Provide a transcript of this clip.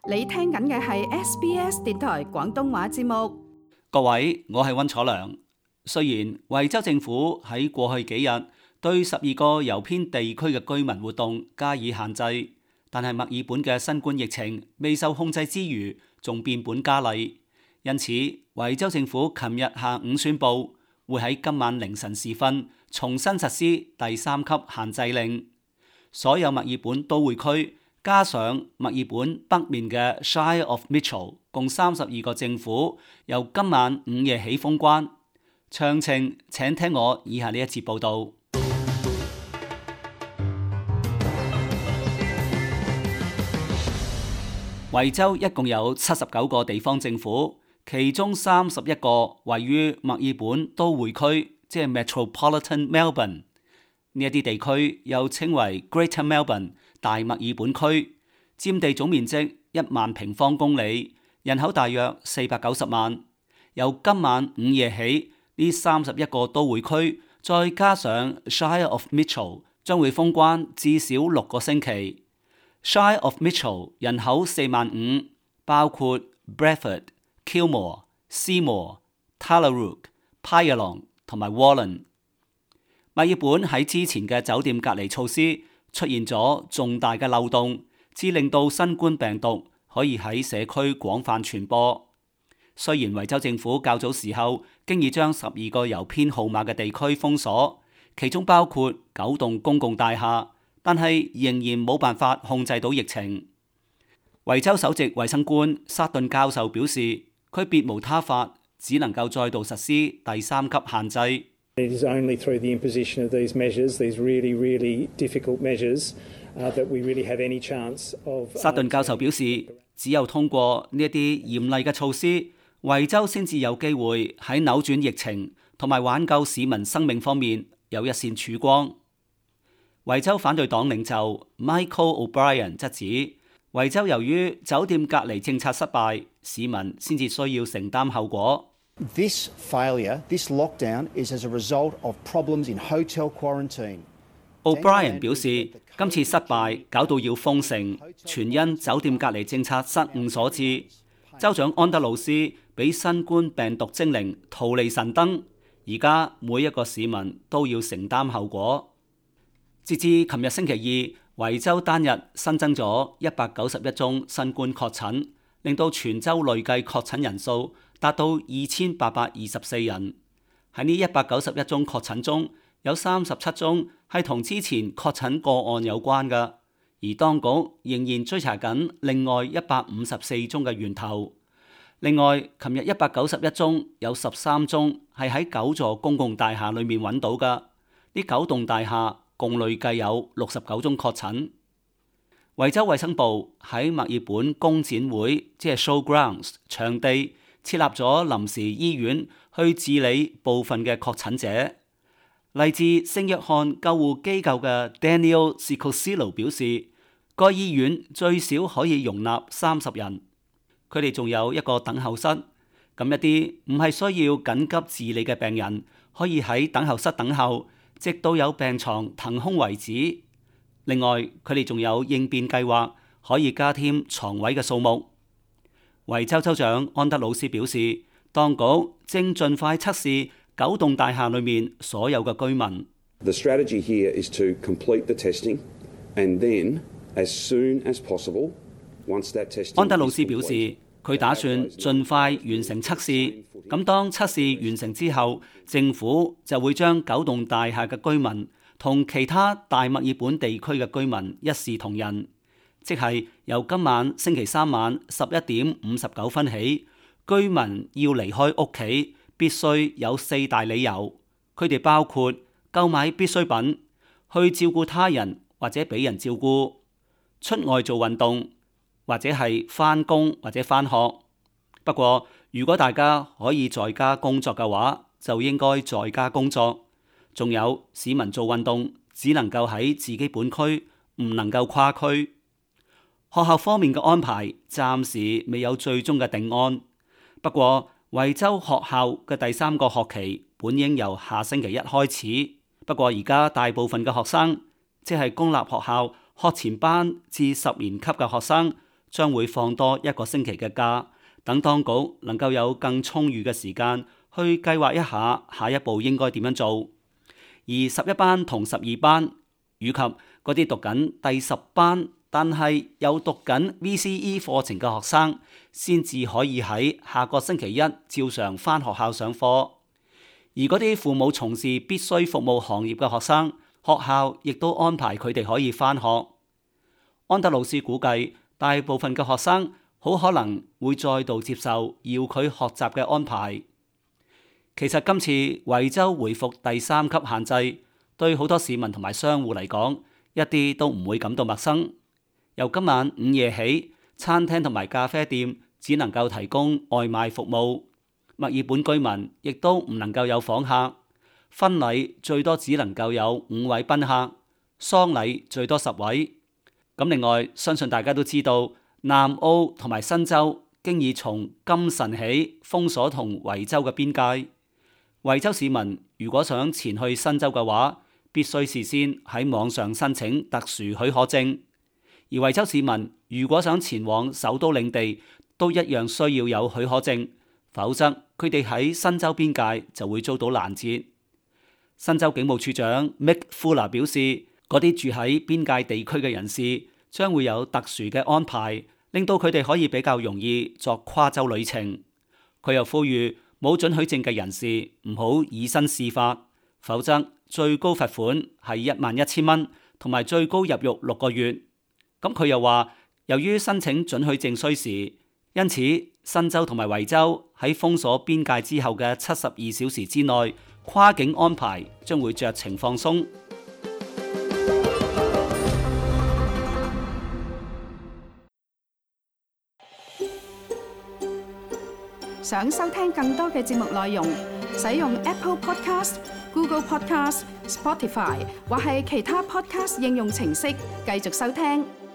你聽緊嘅係 SBS 電台廣東話節目。 各位，我係溫楚良。雖然維州政府喺過去幾日對12個郵編地區嘅居民活動加以限制，但係墨爾本嘅新冠疫情未受控制之餘，仲變本加厲。因此，維州政府琴日下午宣布，會喺今晚凌晨時分重新實施第3級限制令。所有墨爾本都會區加上墨爾本北面嘅 Shire of Mitchell 共32個政府，由今晚午夜起封關。詳情請聽我以下呢一節報道。維州一共有79個地方政府，其中31個位於墨爾本都會區，即係 Metropolitan Melbourne。呢一啲地區又稱為 Greater Melbourne 大墨爾本區，佔地總面積1萬平方公里，人口大約490萬。由今晚午夜起，呢31個都會區再加上 Shire of Mitchell 將會封關至少6個星期。Shire of Mitchell 人口4萬5，包括 Bradford、Kilmore、Seymour、Tallarook、Pyalong 同埋 Wallen。墨爾本喺之前嘅酒店隔離措施出現咗重大嘅漏洞，致令到新冠病毒可以喺社區廣泛傳播。雖然維州政府較早時候經已將12個郵編號碼嘅地區封鎖，其中包括9棟公共大廈，但係仍然冇辦法控制到疫情。維州首席衛生官沙頓教授表示，佢別無他法，只能夠再度實施第3級限制。 It is only through the imposition of these measures, these really difficult measures, that we really have any chance of. 沙頓教授表示，只有通過呢一啲嚴厲嘅措施，維州先至有機會喺扭轉疫情同埋挽救市民生命方面有一線曙光。維州反對黨領袖 Michael O'Brien 則指，維州由於酒店隔離政策失敗，市民先至需要承擔後果。 This failure, this lockdown, is as a result of problems in hotel quarantine. O'Brien 表示，今次失敗搞到要封城，全因酒店隔離政策失誤所致。州長安德魯斯俾新冠病毒精靈逃離神燈，而家每一個市民都要承擔後果。截至琴日星期二，維州單日新增咗191宗新冠確診，令到全州累計確診人數達到2824人。喺呢191宗確診中，有37宗係同之前確診個案有關嘅，而當局仍然追查緊另外154宗嘅源頭。另外，琴日191宗有13宗係喺9座公共大廈裏面揾到嘅，呢9棟大廈共累計有69宗確診。維州衛生部喺墨爾本工展會，即係 Showgrounds 場地設立咗臨時醫院去治理部分嘅確診者。嚟自聖約翰救護機構嘅 Daniel Sicosilo 表示，該醫院最少可以容納30人。佢哋仲有一個等候室，咁一啲唔係需要緊急治理嘅病人可以喺等候室等候，直到有病床騰空為止。另外，佢哋仲有應變計劃，可以加添床位嘅數目。維州州長安德魯斯表示，當局正盡快測試9棟大廈裏面所有嘅居民。 The strategy here is to complete the testing, and then, as soon as possible, once that testing. 安德魯斯表示，佢打算盡快完成測試。咁當測試完成之後，政府就會將9棟大廈嘅居民同其他大墨爾本地區嘅居民一視同仁，即係由今晚星期3晚11點59分起，居民要離開屋企必須有4大理由。佢哋包括購買必需品、去照顧他人或者俾人照顧、出外做運動，或者係返工或者返學。不過，如果大家可以在家工作嘅話，就應該在家工作。仲有市民做運動只能夠喺自己本區，唔能夠跨區。學校方面嘅安排暫時未有最終嘅定案。不過，維州學校嘅第3個學期本應由下星期1開始。不過而家大部分嘅學生，即係公立學校學前班至10年級嘅學生， 將會放多1個星期嘅假，等當局能夠有更充裕嘅時間去計劃一下下一步應該點樣做。而11班同12班以及嗰啲讀緊第10班但係有讀緊 VCE 課程嘅學生，先至可以喺下個星期一照常返學校上課。而嗰啲父母從事必須服務行業嘅學生，學校亦都安排佢哋可以返學。安德魯斯估計，大部分嘅學生好可能會再度接受遙距學習嘅安排。其實今次維州回復第3級限制，對好多市民同埋商戶嚟講，一啲都唔會感到陌生。由今晚午夜起，餐廳同埋咖啡店只能夠提供外賣服務。墨爾本居民亦都唔能夠有訪客。婚禮最多只能夠有5位賓客，喪禮最多10位。咁另外，相信大家都知道，南澳同埋新州經已從今晨起封鎖同維州嘅邊界。維州市民如果想前去新州嘅話，必須事先喺網上申請特殊許可證；而維州市民如果想前往首都領地，都一樣需要有許可證，否則佢哋喺新州邊界就會遭到攔截。新州警務處長 Mick Fuller 表示，嗰啲住喺邊界地區嘅人士將會有特殊嘅安排，令到佢哋可以比較容易作跨州旅程。佢又呼籲冇准許證嘅人士唔好以身試法，否則最高罰款係11,000蚊，同埋最高入獄6個月。咁佢又話，由於申請准許證需時，因此新州同埋維州喺封鎖邊界之後嘅72小時之內，跨境安排將會酌情放鬆。 想收聽更多嘅節目內容，使用 Apple Podcast、Google Podcast、Spotify 或係其他 Podcast 應用程式繼續收聽。